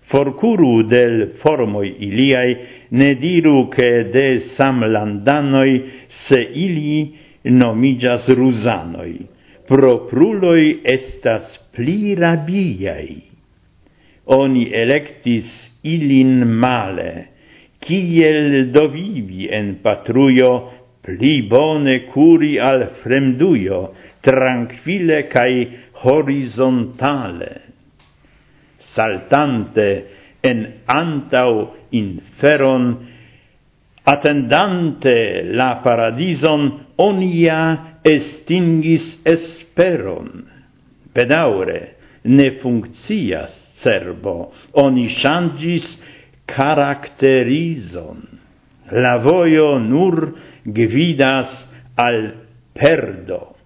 Forcuru del formoi iliai, ne diru che de samlandanoi, se ili nomigas rusanoi. Propruloi estas pli rabiai. Oni electis ilin male, kiel dovivi en patruio, pli bone curi al fremduio, tranquille cae horizontale. Saltante en antau inferon, attendante la paradison, onia estingis esperon. Bedaure, ne funccias cerbo, oni changis caracterizon. La vojo nur gvidas al perdo.